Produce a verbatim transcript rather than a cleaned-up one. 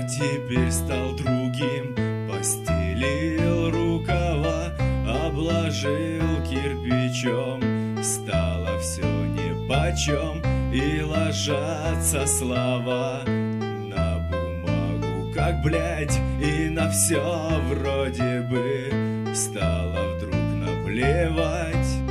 теперь стал другим, постелил рукава, обложил кирпичом. Стало все нипочем, и ложатся слова на бумагу, как блядь, и на все вроде бы стало вдруг наплевать.